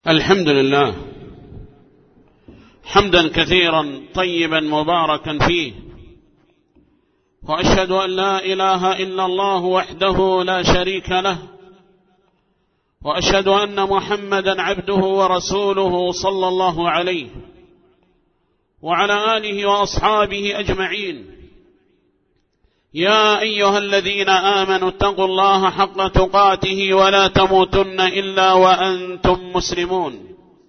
الحمد لله حمدا كثيرا طيبا مباركا فيه، وأشهد أن لا إله إلا الله وحده لا شريك له، وأشهد أن محمدا عبده ورسوله صلى الله عليه وعلى آله وأصحابه أجمعين. يا أيها الذين آمنوا اتقوا الله حق تقاته ولا تموتن إلا وأنتم مسلمون.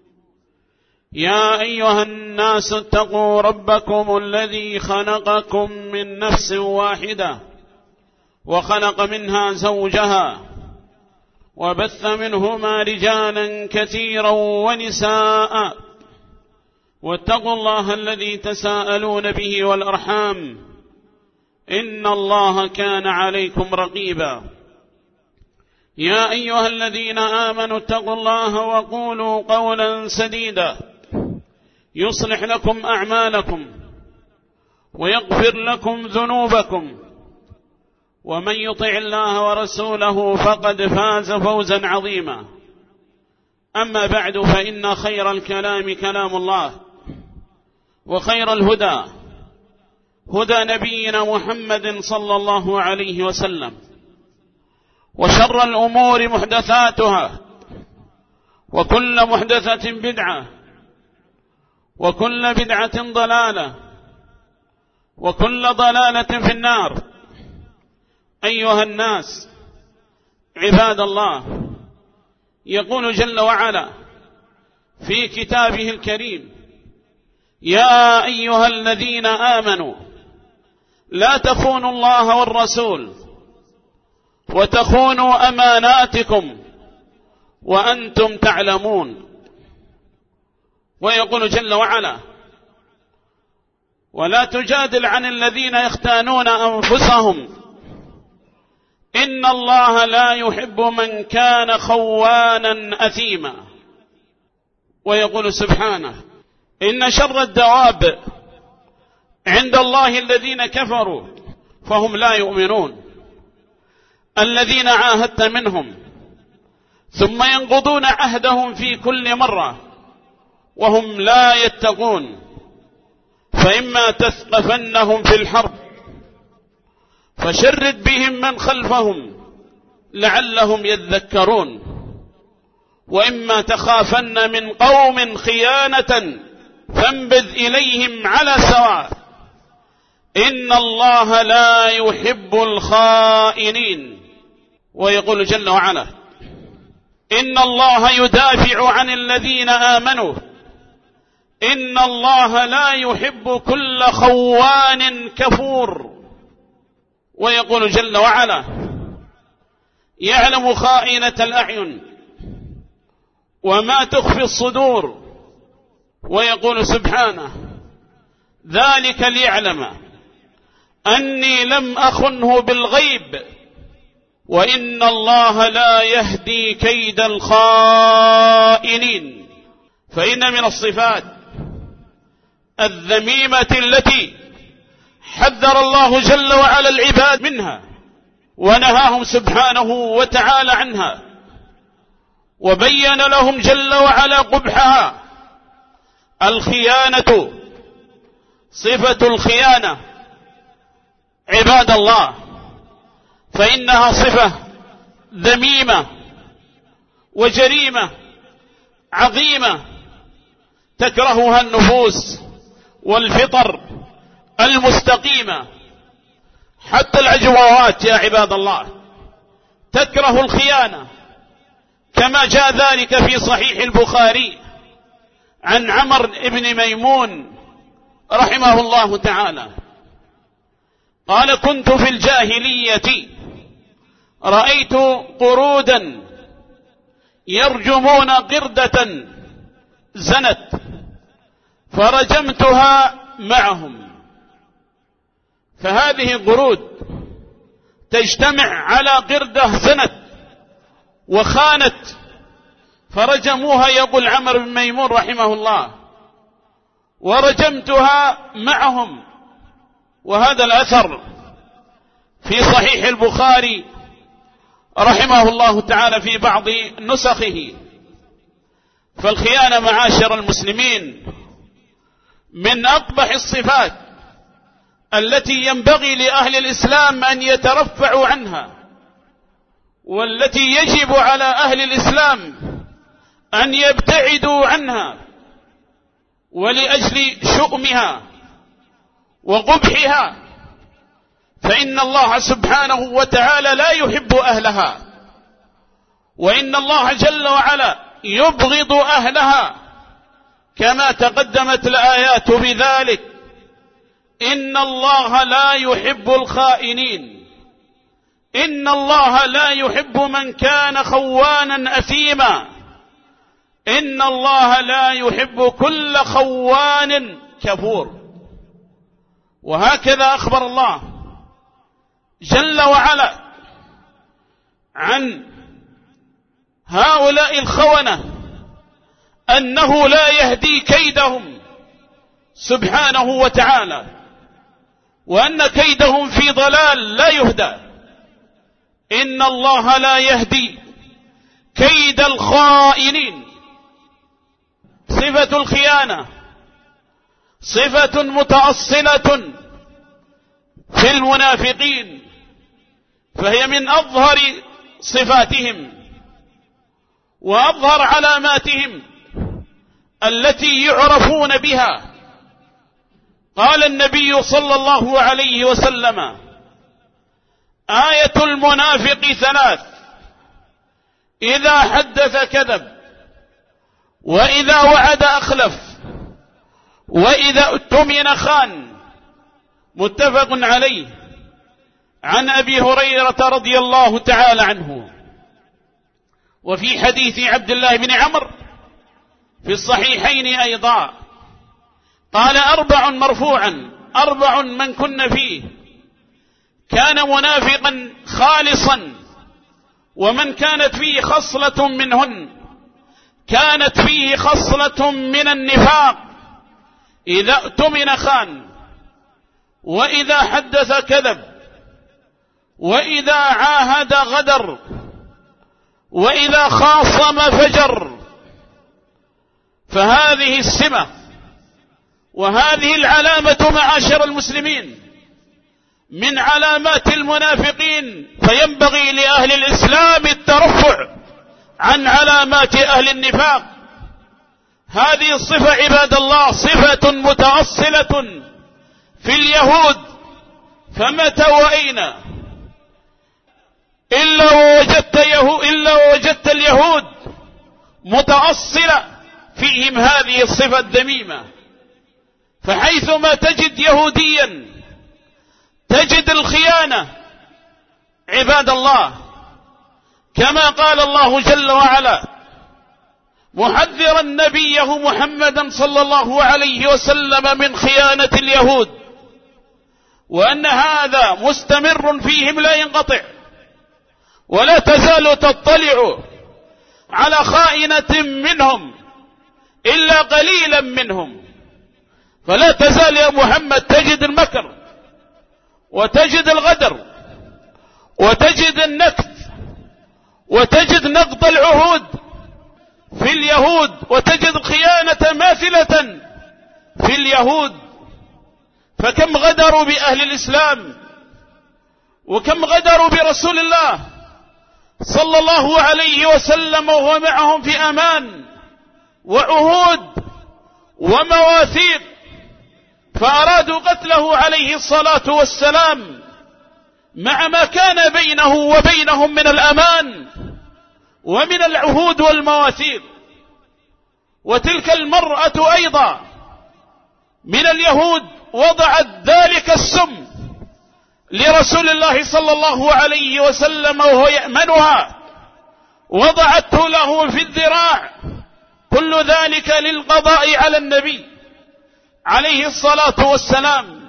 يا أيها الناس اتقوا ربكم الذي خلقكم من نفس واحدة وخلق منها زوجها وبث منهما رجالا كثيرا ونساء، واتقوا الله الذي تساءلون به والأرحام إن الله كان عليكم رقيبا. يا أيها الذين آمنوا اتقوا الله وقولوا قولا سديدا يصلح لكم أعمالكم ويغفر لكم ذنوبكم، ومن يطع الله ورسوله فقد فاز فوزا عظيما. أما بعد، فإن خير الكلام كلام الله، وخير الهدى هدى نبينا محمد صلى الله عليه وسلم، وشر الأمور محدثاتها، وكل محدثة بدعة، وكل بدعة ضلالة، وكل ضلالة في النار. أيها الناس عباد الله، يقول جل وعلا في كتابه الكريم: يا أيها الذين آمنوا لا تخونوا الله والرسول وتخونوا أماناتكم وأنتم تعلمون. ويقول جل وعلا: ولا تجادل عن الذين يختانون أنفسهم إن الله لا يحب من كان خوانا أثيما. ويقول سبحانه: إن شر الدواب عند الله الذين كفروا فهم لا يؤمنون، الذين عاهدت منهم ثم ينقضون عهدهم في كل مرة وهم لا يتقون، فإما تثقفنهم في الحرب فشرد بهم من خلفهم لعلهم يذكرون، وإما تخافن من قوم خيانة فانبذ إليهم على سواء إن الله لا يحب الخائنين. ويقول جل وعلا: إن الله يدافع عن الذين آمنوا إن الله لا يحب كل خوان كفور. ويقول جل وعلا: يعلم خائنة الأعين وما تخفي الصدور. ويقول سبحانه: ذلك ليعلم أني لم أخنه بالغيب وإن الله لا يهدي كيد الخائنين. فإن من الصفات الذميمة التي حذر الله جل وعلا العباد منها ونهاهم سبحانه وتعالى عنها، وبين لهم جل وعلا قبحها: الخيانة. صفة الخيانة عباد الله فإنها صفة ذميمة وجريمة عظيمة تكرهها النفوس والفطر المستقيمة، حتى العجوات يا عباد الله تكره الخيانة، كما جاء ذلك في صحيح البخاري عن عمرو بن ميمون رحمه الله تعالى قال: كنت في الجاهلية رأيت قرودا يرجمون قردة زنت فرجمتها معهم. فهذه قرود تجتمع على قردة زنت وخانت فرجموها، يقول عمرو بن ميمون رحمه الله، ورجمتها معهم. وهذا الأثر في صحيح البخاري رحمه الله تعالى في بعض نسخه. فالخيانة معاشر المسلمين من أقبح الصفات التي ينبغي لأهل الإسلام أن يترفعوا عنها، والتي يجب على أهل الإسلام أن يبتعدوا عنها، ولأجل شؤمها وقبحها، فإن الله سبحانه وتعالى لا يحب أهلها، وإن الله جل وعلا يبغض أهلها، كما تقدمت الآيات بذلك. إن الله لا يحب الخائنين، إن الله لا يحب من كان خوانا أثيما، إن الله لا يحب كل خوان كفور. وهكذا أخبر الله جل وعلا عن هؤلاء الخونة أنه لا يهدي كيدهم سبحانه وتعالى، وأن كيدهم في ضلال لا يهدى. إن الله لا يهدي كيد الخائنين. صفة الخيانة صفة متأصلة في المنافقين، فهي من أظهر صفاتهم وأظهر علاماتهم التي يعرفون بها. قال النبي صلى الله عليه وسلم: آية المنافق ثلاث: إذا حدث كذب، وإذا وعد أخلف، وإذا اؤتمن خان. متفق عليه، عن أبي هريرة رضي الله تعالى عنه. وفي حديث عبد الله بن عمرو في الصحيحين أيضا قال: 4 مرفوعا: 4 من كن فيه كان منافقا خالصا، ومن كانت فيه خصلة منهن كانت فيه خصلة من النفاق: إذا اؤتمن خان، وإذا حدث كذب، وإذا عاهد غدر، وإذا خاصم فجر. فهذه السمة وهذه العلامة معاشر المسلمين من علامات المنافقين، فينبغي لأهل الإسلام الترفع عن علامات أهل النفاق. هذه الصفة عباد الله صفة متأصلة في اليهود، فمتى وأين إلا ووجدت اليهود متأصلة فيهم هذه الصفة الذميمة. فحيثما تجد يهوديا تجد الخيانة عباد الله، كما قال الله جل وعلا محذرا نبيه محمدا صلى الله عليه وسلم من خيانة اليهود، وأن هذا مستمر فيهم لا ينقطع، ولا تزال تطلع على خائنة منهم إلا قليلا منهم. فلا تزال يا محمد تجد المكر، وتجد الغدر، وتجد النكث، وتجد نقض العهود في اليهود، وتجد الخيانة ماثلة في اليهود. فكم غدروا بأهل الإسلام، وكم غدروا برسول الله صلى الله عليه وسلم وهو معهم في أمان وعهود ومواثيق، فأرادوا قتله عليه الصلاة والسلام مع ما كان بينه وبينهم من الأمان ومن العهود والمواثيق. وتلك المرأة أيضا من اليهود وضعت ذلك السم لرسول الله صلى الله عليه وسلم وهو يأمنها، وضعته له في الذراع، كل ذلك للقضاء على النبي عليه الصلاة والسلام.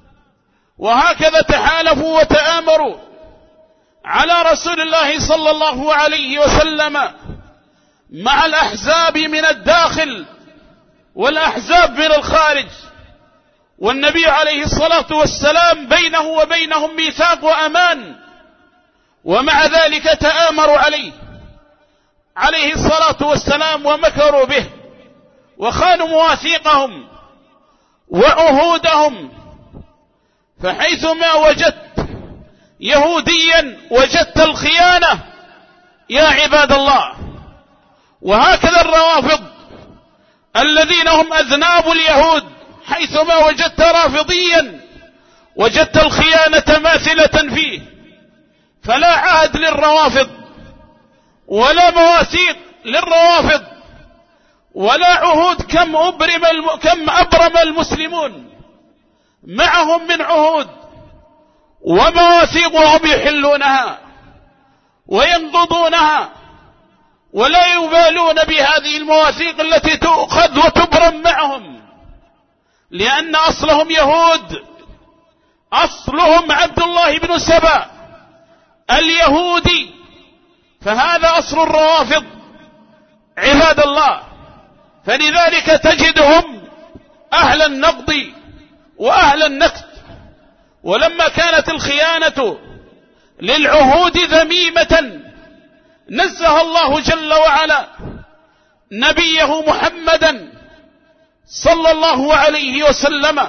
وهكذا تحالفوا وتآمروا على رسول الله صلى الله عليه وسلم مع الأحزاب من الداخل والأحزاب من الخارج، والنبي عليه الصلاة والسلام بينه وبينهم ميثاق وأمان، ومع ذلك تآمروا عليه عليه الصلاة والسلام ومكروا به وخانوا مواثيقهم وعهودهم. فحيثما وجدت يهوديا وجدت الخيانة يا عباد الله. وهكذا الروافض الذين هم أذناب اليهود، حيثما وجدت رافضيا وجدت الخيانة ماثلة فيه. فلا عهد للروافض ولا مواثيق للروافض ولا عهود كم أبرم المسلمون معهم من عهود ومواثيق وهم يحلونها وينقضونها ولا يبالون بهذه المواثيق التي تؤخذ وتبرم معهم، لأن أصلهم يهود، أصلهم عبد الله بن سبأ اليهودي. فهذا أصل الروافض عباد الله. فلذلك تجدهم أهل النقض وأهل النكت. ولما كانت الخيانة للعهود ذميمة نزه الله جل وعلا نبيه محمدا صلى الله عليه وسلم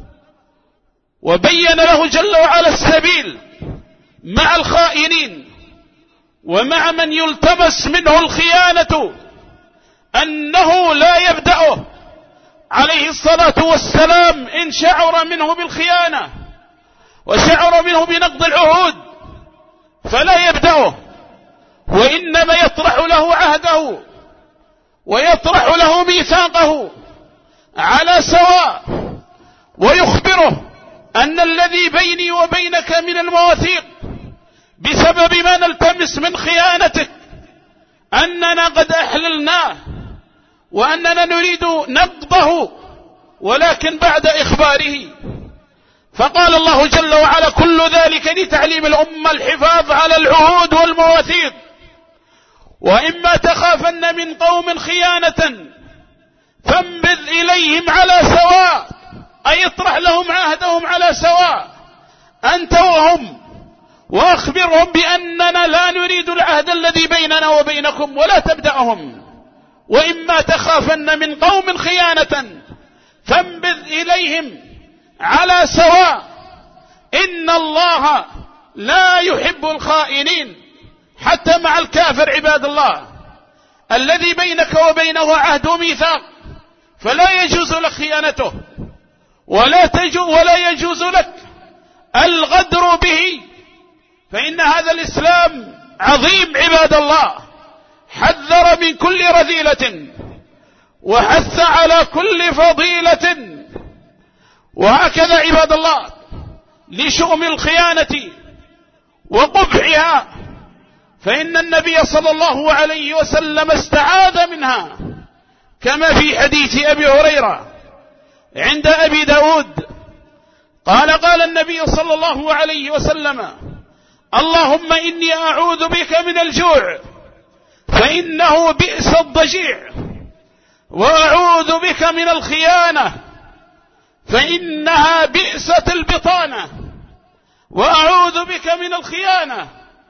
وبين له جل وعلا السبيل مع الخائنين ومع من يلتمس منه الخيانة، أنه لا يبدأه عليه الصلاة والسلام إن شعر منه بالخيانة وشعر منه بنقض العهود فلا يبدأه، وإنما يطرح له عهده ويطرح له ميثاقه على سواء، ويخبره أن الذي بيني وبينك من المواثيق بسبب ما نلتمس من خيانتك أننا قد أحللناه وأننا نريد نقضه، ولكن بعد إخباره. فقال الله جل وعلا: كل ذلك لتعليم الأمة الحفاظ على العهود والمواثيق. وإما تخافن من قوم خيانة فانبذ إليهم على سواء، أي اطرح لهم عهدهم على سواء أنت وهم، وأخبرهم بأننا لا نريد العهد الذي بيننا وبينكم ولا تبدأهم. وإما تخافن من قوم خيانة فانبذ إليهم على سواء، إن الله لا يحب الخائنين. حتى مع الكافر عباد الله الذي بينك وبينه عهد وميثاق فلا يجوز لك خيانته ولا يجوز لك الغدر به، فإن هذا الإسلام عظيم عباد الله، حذر من كل رذيلة وحث على كل فضيلة. وهكذا عباد الله لشؤم الخيانة وقبحها، فإن النبي صلى الله عليه وسلم استعاذ منها، كما في حديث أبي هريرة عند أبي داود قال النبي صلى الله عليه وسلم: اللهم إني أعوذ بك من الجوع فإنه بئس الضجيع، وأعوذ بك من الخيانة فإنها بئست البطانة، وأعوذ بك من الخيانة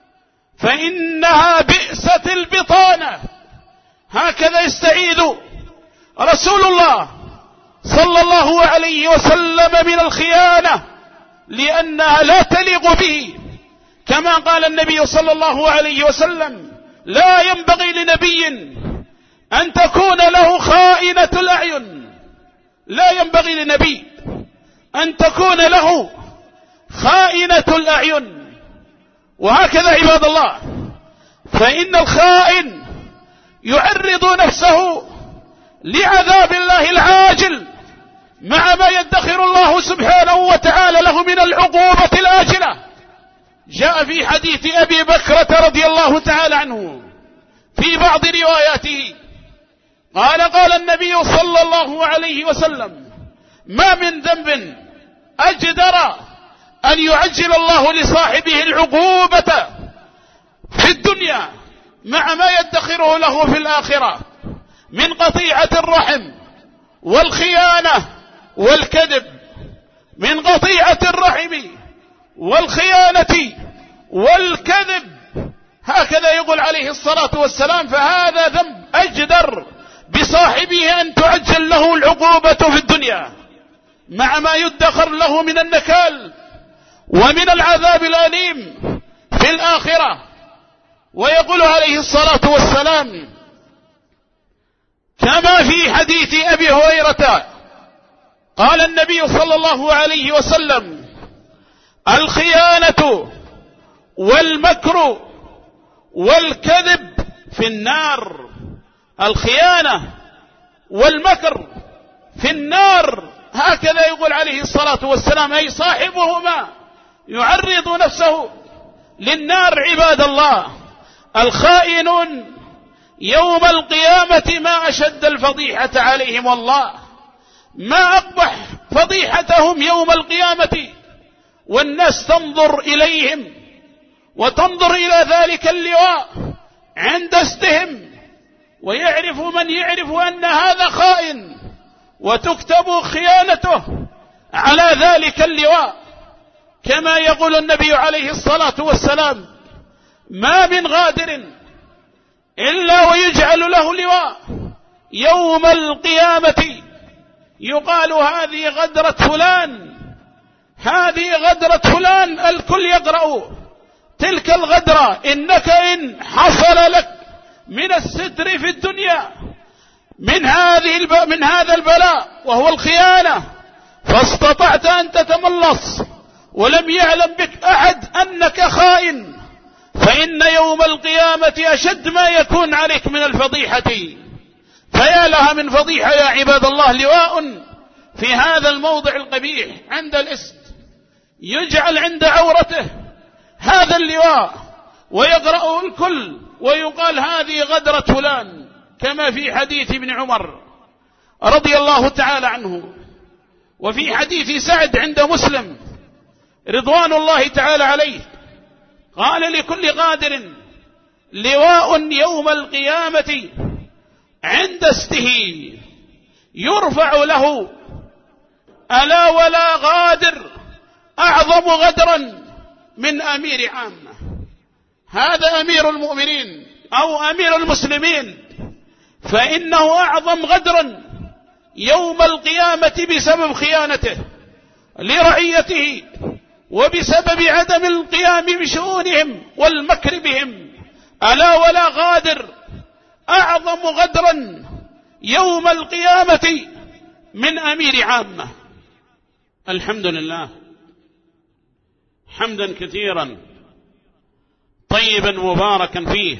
فإنها بئست البطانة. هكذا يستعيذ رسول الله صلى الله عليه وسلم من الخيانة، لأنها لا تليق به، كما قال النبي صلى الله عليه وسلم: لا ينبغي لنبي أن تكون له خائنة الأعين، لا ينبغي لنبي أن تكون له خائنة الأعين. وهكذا عباد الله، فإن الخائن يعرض نفسه لعذاب الله العاجل مع ما يدخر الله سبحانه وتعالى له من العقوبة الآجلة. جاء في حديث أبي بكرة رضي الله تعالى عنه في بعض رواياته قال النبي صلى الله عليه وسلم: ما من ذنب أجدر أن يعجل الله لصاحبه العقوبة في الدنيا مع ما يدخره له في الآخرة من قطيعة الرحم والخيانة والكذب، من قطيعة الرحم والخيانة والكذب. هكذا يقول عليه الصلاة والسلام. فهذا ذنب أجدر بصاحبه أن تعجل له العقوبة في الدنيا مع ما يدخر له من النكال ومن العذاب الأليم في الآخرة. ويقول عليه الصلاة والسلام كما في حديث أبي هريرة قال النبي صلى الله عليه وسلم الخيانة والمكر والكذب في النار. الخيانة والمكر في النار، هكذا يقول عليه الصلاة والسلام، أي صاحبهما يعرض نفسه للنار. عباد الله، الخائنون يوم القيامة ما أشد الفضيحة عليهم، والله ما أقبح فضيحتهم يوم القيامة، والناس تنظر إليهم وتنظر إلى ذلك اللواء عند استهم، ويعرف من يعرف أن هذا خائن، وتكتب خيانته على ذلك اللواء. كما يقول النبي عليه الصلاة والسلام ما من غادر إلا ويجعل له لواء يوم القيامة يقال هذه غدرة فلان، هذه غدرة فلان. الكل يقرأ تلك الغدرة إنك إن حصل لك من الستر في الدنيا من هذا البلاء وهو الخيانة، فاستطعت أن تتملص ولم يعلم بك أحد أنك خائن، فإن يوم القيامة أشد ما يكون عليك من الفضيحة. فيا لها من فضيحة يا عباد الله. لواء في هذا الموضع القبيح عند الإست يجعل عند عورته هذا اللواء ويقرأه الكل ويقال هذه غدرة فلان، كما في حديث ابن عمر رضي الله تعالى عنه، وفي حديث سعد عند مسلم رضوان الله تعالى عليه قال لكل غادر لواء يوم القيامة عند استه يرفع له، ألا ولا غادر أعظم غدرا من أمير عامة. هذا أمير المؤمنين أو أمير المسلمين، فإنه أعظم غدرا يوم القيامة بسبب خيانته لرعيته وبسبب عدم القيام بشؤونهم والمكر بهم. ألا ولا غادر أعظم غدرا يوم القيامة من أمير عامة. الحمد لله حمدا كثيرا طيبا مباركا فيه،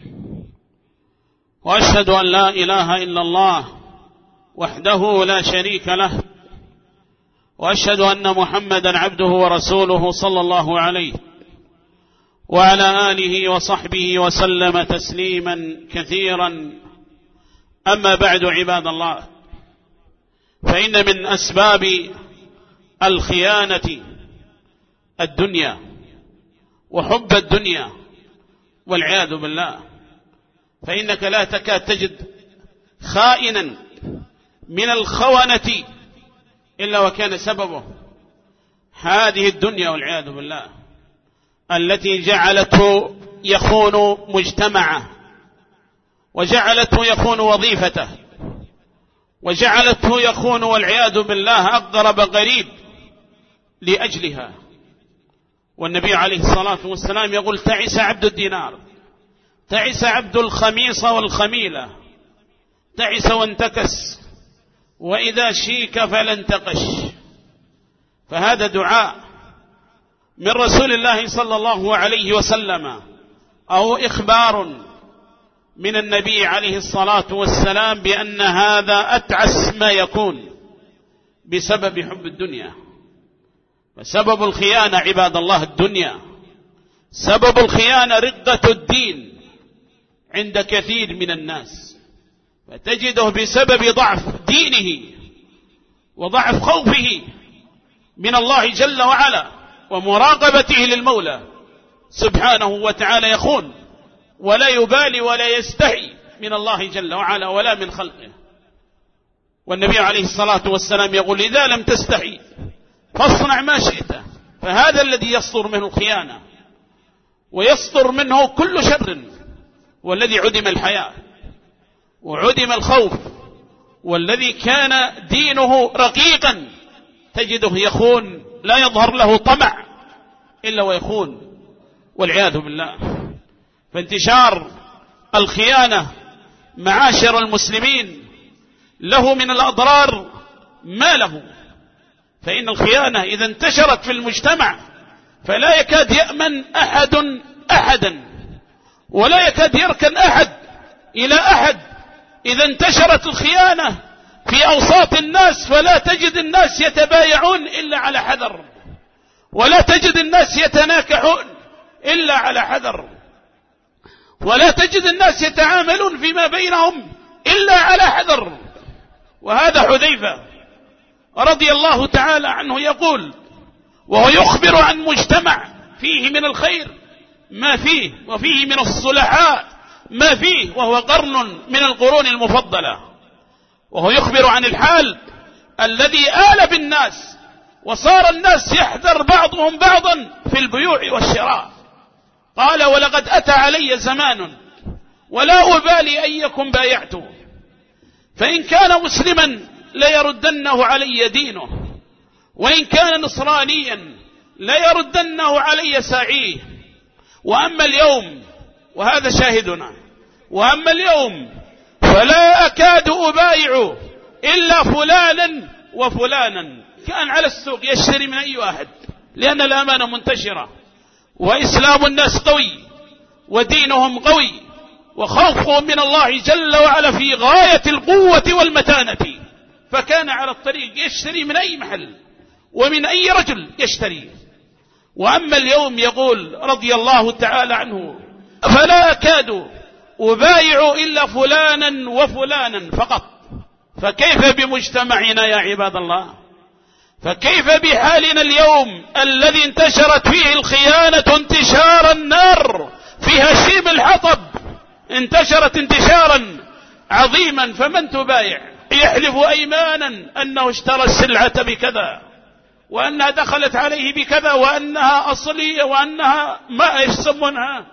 وأشهد أن لا إله إلا الله وحده لا شريك له، وأشهد أن محمدا عبده ورسوله صلى الله عليه وعلى آله وصحبه وسلم تسليما كثيرا. أما بعد عباد الله، فإن من أسباب الخيانة الدنيا وحب الدنيا والعياذ بالله، فإنك لا تكاد تجد خائنا من الخونة إلا وكان سببه هذه الدنيا والعياذ بالله، التي جعلته يخون مجتمعه، وجعلته يخون وظيفته، وجعلته يخون والعياذ بالله أقرب قريب لأجلها. والنبي عليه الصلاة والسلام يقول تعس عبد الدينار، تعس عبد الخميصة والخميلة، تعس وانتكس، وإذا شيك فلن تقش. فهذا دعاء من رسول الله صلى الله عليه وسلم، أو إخبار من النبي عليه الصلاة والسلام بأن هذا أتعس ما يكون بسبب حب الدنيا. فسبب الخيانة عباد الله الدنيا، سبب الخيانة رقة الدين عند كثير من الناس، فتجده بسبب ضعف دينه وضعف خوفه من الله جل وعلا ومراقبته للمولى سبحانه وتعالى يخون ولا يبالي ولا يستحي من الله جل وعلا ولا من خلقه. والنبي عليه الصلاة والسلام يقول إذا لم تستحي فاصنع ما شئت، فهذا الذي يصدر منه الخيانة. ويصدر منه كل شر، والذي عدم الحياء وعدم الخوف، والذي كان دينه رقيقا تجده يخون، لا يظهر له طمع إلا ويخون والعياذ بالله. فانتشار الخيانة معاشر المسلمين له من الأضرار ما له، فإن الخيانة إذا انتشرت في المجتمع فلا يكاد يأمن أحد أحدا، ولا يكاد يركن أحد إلى أحد. إذا انتشرت الخيانة في أوساط الناس فلا تجد الناس يتبايعون إلا على حذر، ولا تجد الناس يتناكحون إلا على حذر، ولا تجد الناس يتعاملون فيما بينهم إلا على حذر. وهذا حذيفة رضي الله تعالى عنه يقول، وهو يخبر عن مجتمع فيه من الخير ما فيه، وفيه من الصلحاء ما فيه، وهو قرن من القرون المفضلة، وهو يخبر عن الحال الذي آل بالناس، وصار الناس يحذر بعضهم بعضا في البيوع والشراء. قال: ولقد أتى علي زمان ولا أبالي أيكم بايعته، فإن كان مسلما ليردنه علي دينه، وإن كان نصرانيا ليردنه علي ساعيه. وأما اليوم، وهذا شاهدنا، وأما اليوم فلا أكاد أبايع إلا فلانا وفلانا. كان على السوق يشتري من أي واحد، لأن الأمانة منتشرة، وإسلام الناس قوي، ودينهم قوي، وخوفهم من الله جل وعلا في غاية القوة والمتانة، فكان على الطريق يشتري من أي محل ومن أي رجل يشتري. وأما اليوم يقول رضي الله تعالى عنه: فلا أكاد أبايع إلا فلانا وفلانا فقط. فكيف بمجتمعنا يا عباد الله؟ فكيف بحالنا اليوم الذي انتشرت فيه الخيانة انتشار النار في هشيم الحطب، انتشرت انتشارا عظيما. فمن تبايع؟ يحلف أيمانا أنه اشترى السلعة بكذا، وأنها دخلت عليه بكذا، وأنها أصلية، وأنها ما يسمونها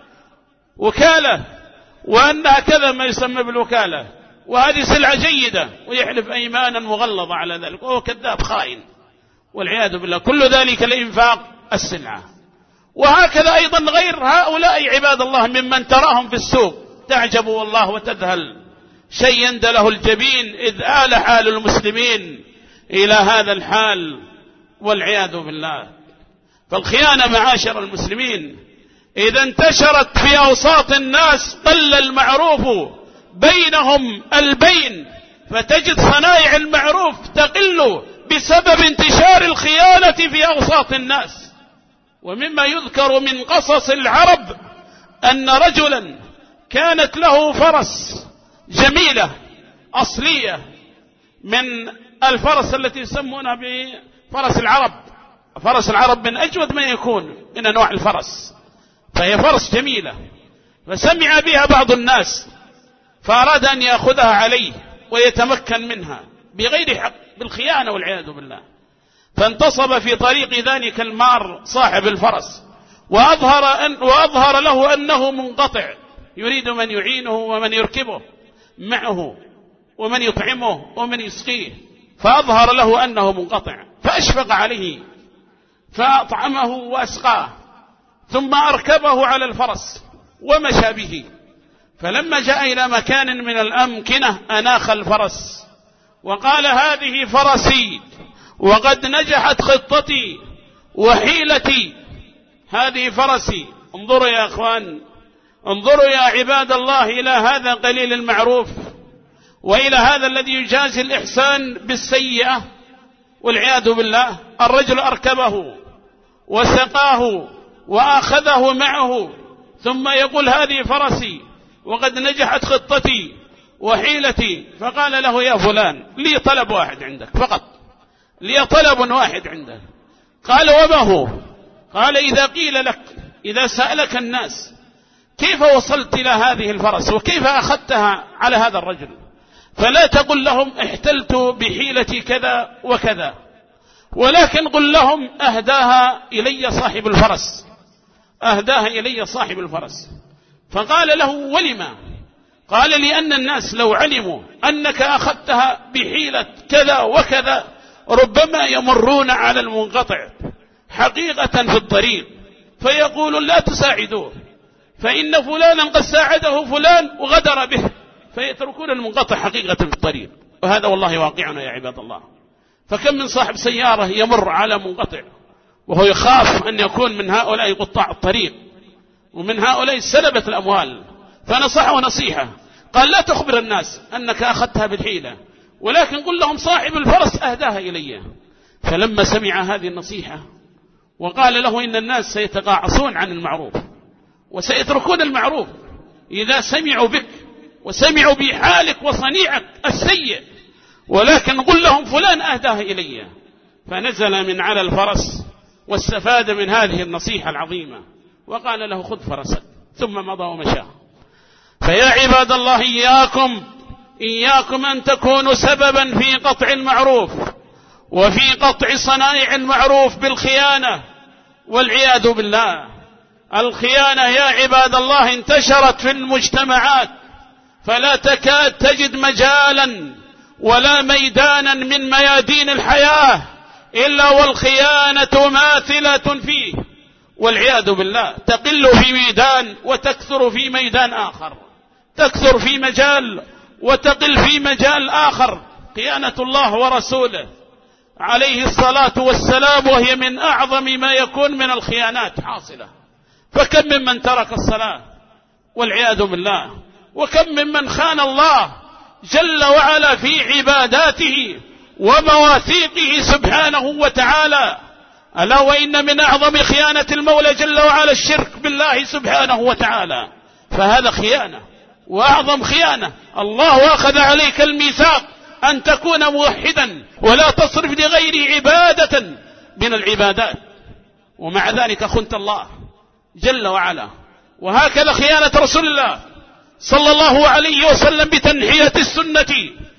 وكالة، وأنها كذا ما يسمى بالوكالة، وهذه سلعة جيدة، ويحلف أيمانا مغلظة على ذلك، وهو كذاب خائن والعياذ بالله. كل ذلك لإنفاق السلعة. وهكذا أيضا غير هؤلاء عباد الله ممن تراهم في السوق تعجب والله وتذهل، شيء يندى له الجبين إذ آل حال المسلمين إلى هذا الحال والعياذ بالله. فالخيانة معاشر المسلمين إذا انتشرت في أوساط الناس قل المعروف بينهم البين، فتجد صنائع المعروف تقل بسبب انتشار الخيانة في أوساط الناس. ومما يذكر من قصص العرب أن رجلا كانت له فرس جميلة أصلية من الفرس التي يسمونها بفرس العرب. فرس العرب من أجود ما يكون من أنواع الفرس، فهي فرس جميلة، فسمع بها بعض الناس فأراد أن يأخذها عليه ويتمكن منها بغير حق، بالخيانة والعياذ بالله. فانتصب في طريق ذلك المار صاحب الفرس، وأظهر له أنه منقطع، يريد من يعينه ومن يركبه معه ومن يطعمه ومن يسقيه، فأظهر له أنه منقطع، فأشفق عليه فأطعمه وأسقاه، ثم أركبه على الفرس ومشى به. فلما جاء إلى مكان من الأمكنة أناخ الفرس وقال: هذه فرسي، وقد نجحت خطتي وحيلتي، هذه فرسي. انظروا يا أخوان، انظروا يا عباد الله إلى هذا قليل المعروف، وإلى هذا الذي يجازي الإحسان بالسيئة والعياذ بالله. الرجل أركبه وسقاه وأخذه معه، ثم يقول: هذه فرسي وقد نجحت خطتي وحيلتي. فقال له: يا فلان، لي طلب واحد عندك فقط، لي طلب واحد عندك. قال: وما هو؟ قال: إذا قيل لك، إذا سألك الناس كيف وصلت إلى هذه الفرس وكيف أخذتها على هذا الرجل، فلا تقل لهم احتلت بحيلتي كذا وكذا، ولكن قل لهم أهداها إلي صاحب الفرس. أهداها إلي صاحب الفرس. فقال له: ولما؟ قال: لأن الناس لو علموا أنك أخذتها بحيلة كذا وكذا ربما يمرون على المنقطع حقيقة في الطريق فيقولون لا تساعدوه، فإن فلانا قد ساعده فلان وغدر به، فيتركون المنقطع حقيقة في الطريق. وهذا والله واقعنا يا عباد الله. فكم من صاحب سيارة يمر على منقطع وهو يخاف أن يكون من هؤلاء قطاع الطريق ومن هؤلاء سلبة الأموال، فنصحه نصيحة، قال: لا تخبر الناس أنك أخذتها بالحيلة، ولكن قل لهم صاحب الفرس أهداها إلي. فلما سمع هذه النصيحة وقال له: إن الناس سيتقاعصون عن المعروف وسيتركون المعروف إذا سمعوا بك وسمعوا بحالك وصنيعك السيء، ولكن قل لهم فلان أهداها إلي. فنزل من على الفرس واستفاد من هذه النصيحة العظيمة وقال له: خذ فرسك، ثم مضى ومشى. فيا عباد الله، إياكم أن تكونوا سببا في قطع المعروف وفي قطع صنائع المعروف بالخيانة، والعياذ بالله. الخيانة يا عباد الله انتشرت في المجتمعات، فلا تكاد تجد مجالا ولا ميدانا من ميادين الحياة إلا والخيانة ماثلة فيه، والعياذ بالله. تقل في ميدان وتكثر في ميدان آخر، تكثر في مجال وتقل في مجال آخر. خيانة الله ورسوله عليه الصلاة والسلام وهي من أعظم ما يكون من الخيانات حاصلة. فكم ممن ترك الصلاة والعياذ بالله، وكم ممن خان الله جل وعلا في عباداته ومواثيقه سبحانه وتعالى. ألا وإن من أعظم خيانة المولى جل وعلا الشرك بالله سبحانه وتعالى، فهذا خيانة وأعظم خيانة. الله أخذ عليك الميثاق أن تكون موحدا ولا تصرف لغير عبادة من العبادات، ومع ذلك خنت الله جل وعلا. وهكذا خيانة رسول الله صلى الله عليه وسلم بتنحية السنة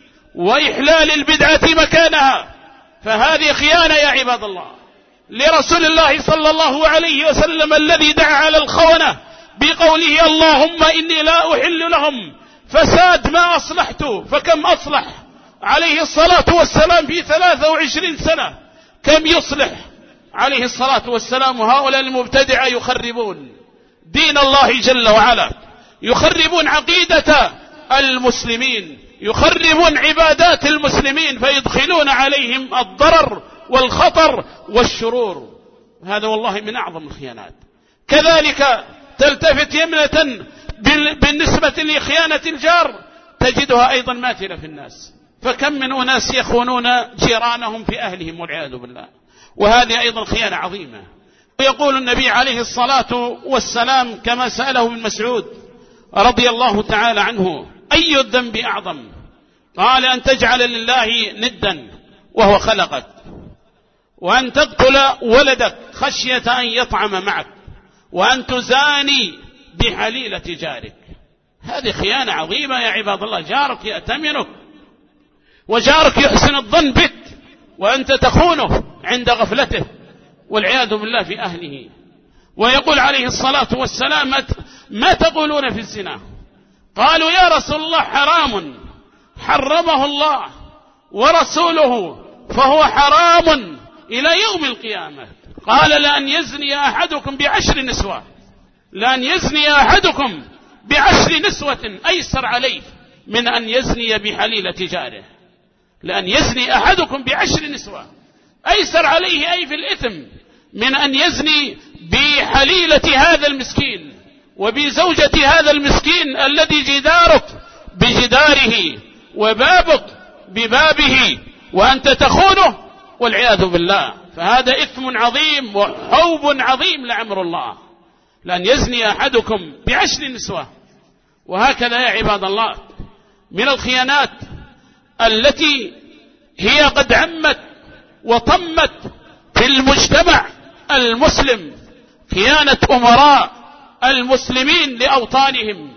وإحلال البدعة مكانها، فهذه خيانة يا عباد الله لرسول الله صلى الله عليه وسلم الذي دعا على الخونة بقوله: اللهم إني لا أحل لهم فساد ما أصلحته. فكم أصلح عليه الصلاة والسلام في 23 سنة، كم يصلح عليه الصلاة والسلام. وهؤلاء المبتدعة يخربون دين الله جل وعلا، يخربون عقيدة المسلمين، يخربون عبادات المسلمين، فيدخلون عليهم الضرر والخطر والشرور. هذا والله من أعظم الخيانات. كذلك تلتفت يمنة بالنسبة لخيانة الجار تجدها أيضا ماثلة في الناس. فكم من أناس يخونون جيرانهم في أهلهم والعياذ بالله، وهذه أيضا خيانة عظيمة. ويقول النبي عليه الصلاة والسلام كما سأله ابن مسعود رضي الله تعالى عنه: أي الذنب أعظم؟ قال: أن تجعل لله ندا وهو خلقك، وأن تقتل ولدك خشية أن يطعم معك، وأن تزاني بحليلة جارك. هذه خيانة عظيمة يا عباد الله. جارك يأتمنك وجارك يحسن الظن بك وأنت تخونه عند غفلته والعياذ بالله في أهله. ويقول عليه الصلاة والسلام: ما تقولون في الزنا؟ قالوا: يا رسول الله حرام حرمه الله ورسوله فهو حرام إلى يوم القيامة. قال: لأن يزني أحدكم ب10 نسوة، لأن يزني أحدكم ب10 نسوة أيسر عليه من أن يزني بحليلة جاره. لأن يزني أحدكم ب10 نسوة أيسر عليه أي في الإثم من أن يزني بحليلة هذا المسكين وبزوجة هذا المسكين الذي جدارك بجداره وبابك ببابه وأنت تخونه والعياذ بالله. فهذا إثم عظيم وحوب عظيم لعمر الله. لأن يزني أحدكم ب10 نسوة. وهكذا يا عباد الله من الخيانات التي هي قد عمت وطمت في المجتمع المسلم خيانة أمراء المسلمين لأوطانهم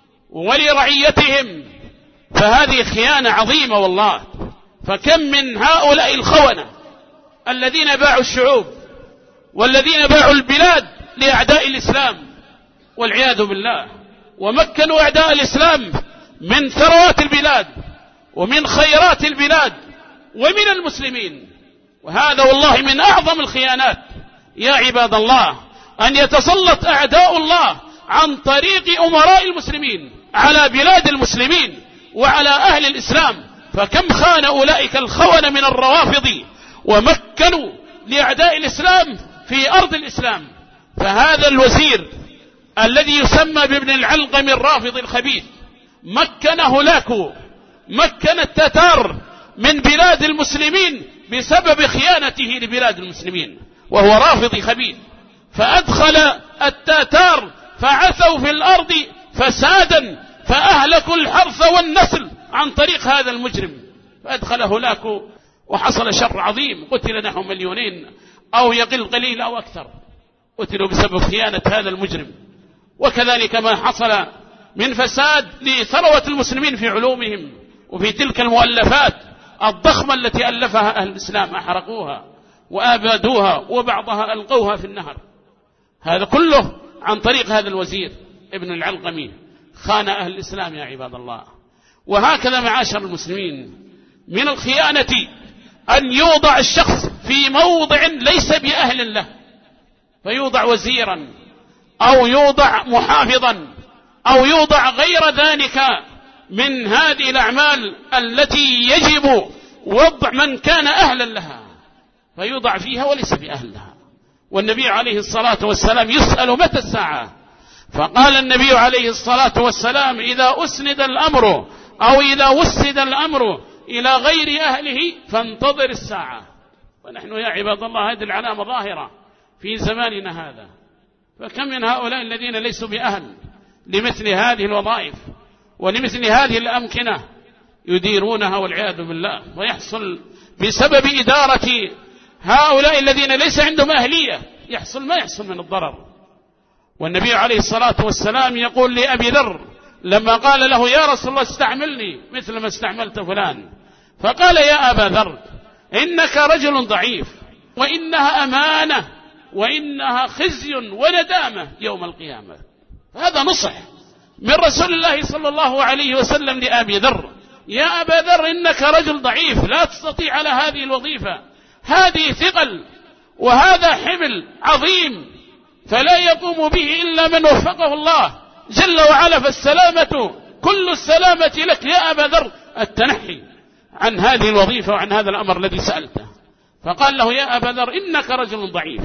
ولرعيتهم، فهذه خيانة عظيمة والله. فكم من هؤلاء الخونة الذين باعوا الشعوب والذين باعوا البلاد لأعداء الإسلام والعياذ بالله، ومكنوا أعداء الإسلام من ثروات البلاد ومن خيرات البلاد ومن المسلمين. وهذا والله من أعظم الخيانات يا عباد الله، أن يتسلط أعداء الله عن طريق أمراء المسلمين على بلاد المسلمين وعلى أهل الإسلام. فكم خان أولئك الخونة من الروافض ومكنوا لأعداء الإسلام في أرض الإسلام. فهذا الوزير الذي يسمى بابن العلقم الرافض الخبيث مكن هولاكو، مكن التتار من بلاد المسلمين بسبب خيانته لبلاد المسلمين، وهو رافض خبيث. فأدخل التتار فعثوا في الأرض فسادا، فأهلكوا الحرث والنسل عن طريق هذا المجرم. فأدخل هولاكو وحصل شر عظيم، قتل نحو 2,000,000 أو يقل قليل أو أكثر، قتلوا بسبب خيانة هذا المجرم. وكذلك ما حصل من فساد لثروة المسلمين في علومهم وفي تلك المؤلفات الضخمة التي ألفها أهل الإسلام، أحرقوها وآبادوها وبعضها ألقوها في النهر. هذا كله عن طريق هذا الوزير ابن العلقمي، خان أهل الإسلام يا عباد الله. وهكذا معاشر المسلمين، من الخيانة أن يوضع الشخص في موضع ليس بأهل له، فيوضع وزيرا أو يوضع محافظا أو يوضع غير ذلك من هذه الأعمال التي يجب وضع من كان أهلا لها، فيوضع فيها وليس بأهل لها. والنبي عليه الصلاة والسلام يسأل متى الساعة، فقال النبي عليه الصلاة والسلام: إذا أسند الأمر أو إذا وسد الأمر إلى غير أهله فانتظر الساعة. ونحن يا عباد الله هذه العلامة ظاهرة في زماننا هذا، فكم من هؤلاء الذين ليسوا بأهل لمثل هذه الوظائف ولمثل هذه الأمكنة يديرونها والعياذ بالله، ويحصل بسبب إدارة هؤلاء الذين ليس عندهم أهلية يحصل ما يحصل من الضرر. والنبي عليه الصلاة والسلام يقول لأبي ذر لما قال له: يا رسول الله استعملني مثل ما استعملت فلان، فقال: يا أبا ذر إنك رجل ضعيف، وإنها أمانة، وإنها خزي وندامة يوم القيامة. هذا نصح من رسول الله صلى الله عليه وسلم لأبي ذر: يا أبا ذر إنك رجل ضعيف لا تستطيع على هذه الوظيفة، هذه ثقل وهذا حمل عظيم فلا يقوم به إلا من وفقه الله جل وعلا، فالسلامة كل السلامة لك يا أبا ذر التنحي عن هذه الوظيفة وعن هذا الأمر الذي سألته. فقال له: يا أبا ذر إنك رجل ضعيف،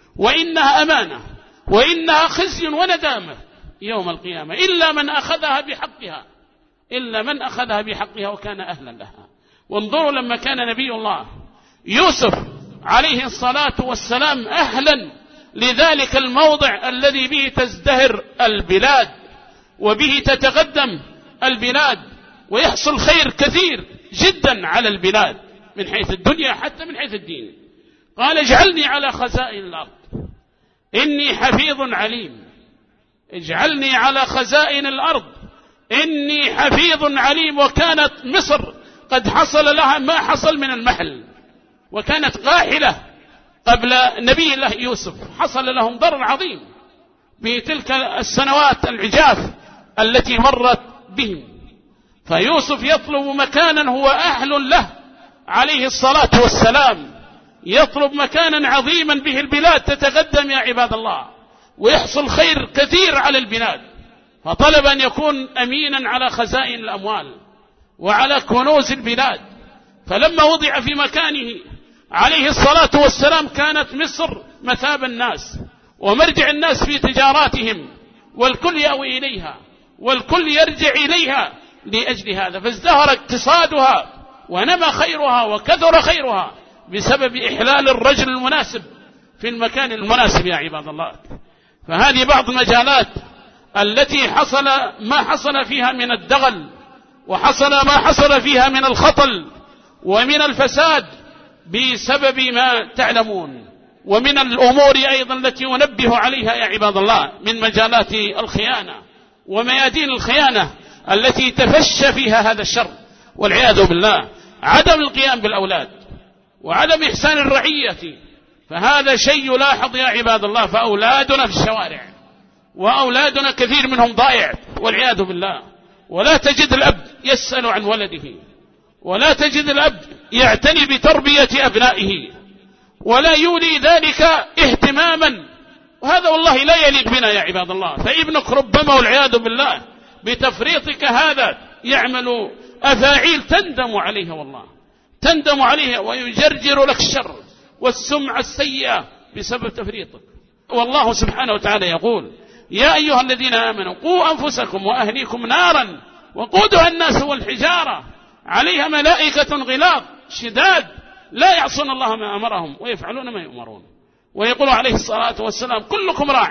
وإنها أمانة، وإنها خزي وندامة يوم القيامة إلا من أخذها بحقها، إلا من أخذها بحقها وكان أهلا لها. وانظروا لما كان نبي الله يوسف عليه الصلاة والسلام أهلا لذلك الموضع الذي به تزدهر البلاد وبه تتقدم البلاد ويحصل خير كثير جدا على البلاد من حيث الدنيا حتى من حيث الدين، قال: اجعلني على خزائن الأرض إني حفيظ عليم. اجعلني على خزائن الأرض إني حفيظ عليم. وكانت مصر قد حصل لها ما حصل من المحل، وكانت قاحلة قبل نبي الله يوسف، حصل لهم ضرر عظيم بتلك السنوات العجاف التي مرت بهم. فيوسف يطلب مكانا هو أهل له عليه الصلاة والسلام، يطلب مكانا عظيما به البلاد تتقدم يا عباد الله ويحصل خير كثير على البلاد، فطلب أن يكون أمينا على خزائن الأموال وعلى كنوز البلاد. فلما وضع في مكانه عليه الصلاة والسلام كانت مصر مثاب الناس ومرجع الناس في تجاراتهم، والكل يأوي إليها والكل يرجع إليها لأجل هذا، فازدهر اقتصادها ونمى خيرها وكثر خيرها بسبب إحلال الرجل المناسب في المكان المناسب يا عباد الله. فهذه بعض المجالات التي حصل ما حصل فيها من الدغل، وحصل ما حصل فيها من الخطل ومن الفساد بسبب ما تعلمون، ومن الأمور أيضا التي أنبه عليها يا عباد الله من مجالات الخيانة وميادين الخيانة التي تفشى فيها هذا الشر والعياذ بالله، عدم القيام بالأولاد وعدم إحسان الرعية فهذا شيء يلاحظ يا عباد الله. فأولادنا في الشوارع، وأولادنا كثير منهم ضائع والعياذ بالله. ولا تجد الأب يسأل عن ولده، ولا تجد الأب يعتني بتربية أبنائه، ولا يولي ذلك اهتماما. وهذا والله لا يليق بنا يا عباد الله. فابنك ربما والعياذ بالله بتفريطك هذا يعمل أفاعيل تندم عليها، والله تندم عليها، ويجرجر لك الشر والسمعة السيئة بسبب تفريطك. والله سبحانه وتعالى يقول: يا أيها الذين آمنوا قوا أنفسكم وأهليكم نارا وقودها الناس والحجارة عليها ملائكة غلاظ شداد لا يعصون الله ما أمرهم ويفعلون ما يؤمرون. ويقول عليه الصلاة والسلام: كلكم راع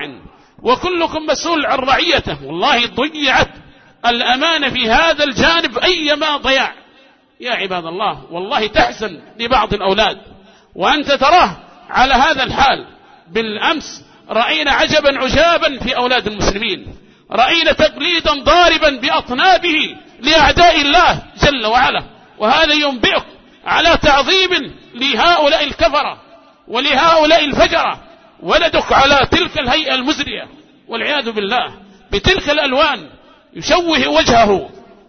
وكلكم مسؤول عن رعيته. والله ضيعت الأمانة في هذا الجانب أيما ضياع يا عباد الله. والله تحزن لبعض الأولاد وأنت تراه على هذا الحال. بالأمس رأينا عجبا عجابا في أولاد المسلمين، رأينا تقليدا ضاربا بأطنابه لأعداء الله جل وعلا. وهذا ينبئك على تعظيم لهؤلاء الكفرة ولهؤلاء الفجرة. ولدك على تلك الهيئة المزرية والعياذ بالله بتلك الألوان يشوه وجهه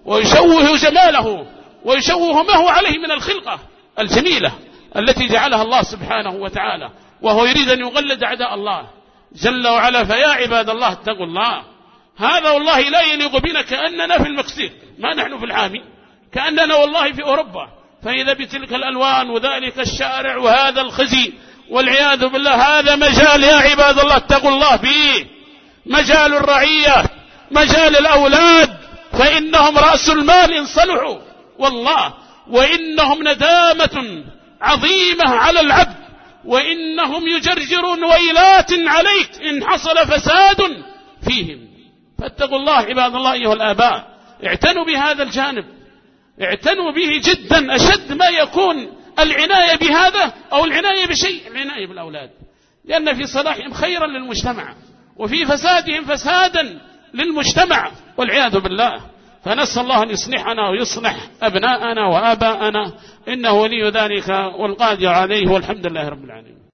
ويشوه جماله ويشوه ما هو عليه من الخلقة الجميلة التي جعلها الله سبحانه وتعالى، وهو يريد أن يغلد أعداء الله جل وعلا. فيا عباد الله اتقوا الله. هذا والله لا يليق بنا، كأننا في المكسيك ما نحن في الحامي، كأننا والله في أوروبا. فإذا بتلك الألوان وذلك الشارع وهذا الخزي والعياذ بالله، هذا مجال يا عباد الله اتقوا الله فيه، مجال الرعية، مجال الأولاد، فإنهم رأس المال إن صلحوا والله، وإنهم ندامة عظيمة على العبد، وإنهم يجرجرون ويلات عليك إن حصل فساد فيهم. فاتقوا الله عباد الله أيها الآباء، اعتنوا بهذا الجانب، اعتنوا به جدا أشد ما يكون العناية بهذا أو العناية بشيء، العناية بالأولاد، لأن في صلاحهم خيرا للمجتمع وفي فسادهم فسادا للمجتمع والعياذ بالله. فنسأل الله أن يصلحنا ويصلح أبناءنا وآباءنا، إنه ولي ذلك والقادر عليه، والحمد لله رب العالمين.